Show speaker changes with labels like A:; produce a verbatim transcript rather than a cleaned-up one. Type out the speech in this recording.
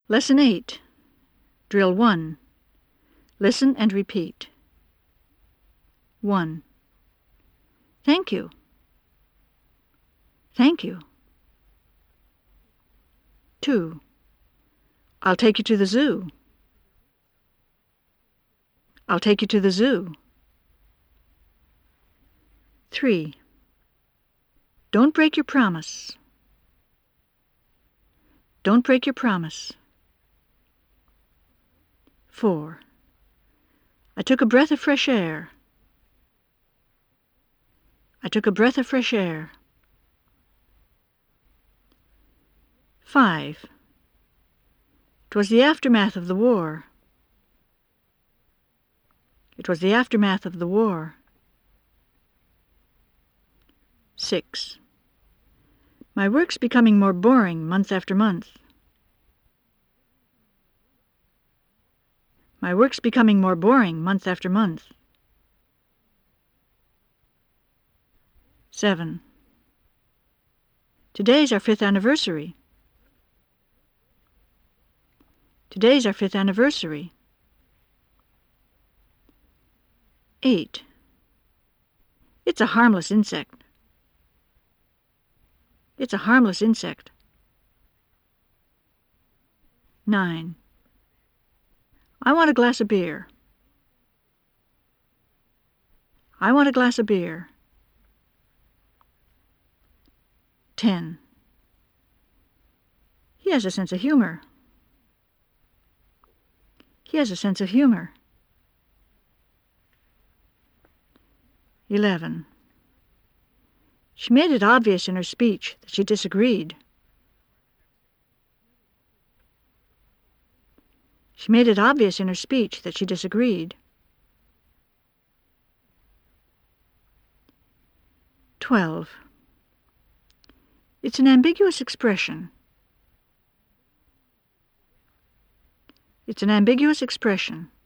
A: Lesson eight. Drill one. Listen and repeat. one. Thank you. Thank you. two. I'll take you to the zoo. I'll take you to the zoo. three. Don't break your promise. Don't break your promise. four. I took a breath of fresh air. I took a breath of fresh air. five. It was the aftermath of the war. It was the aftermath of the war. six. My work's becoming more boring month after month. My work's becoming more boring month after month. seven. Today's our fifth anniversary. Today's our fifth anniversary. eight. It's a harmless insect. It's a harmless insect. nine. I want a glass of beer. I want a glass of beer. ten. He has a sense of humor. He has a sense of humor. eleven. She made it obvious in her speech that she disagreed. She made it obvious in her speech that she disagreed. twelve. It's an ambiguous expression. It's an ambiguous expression.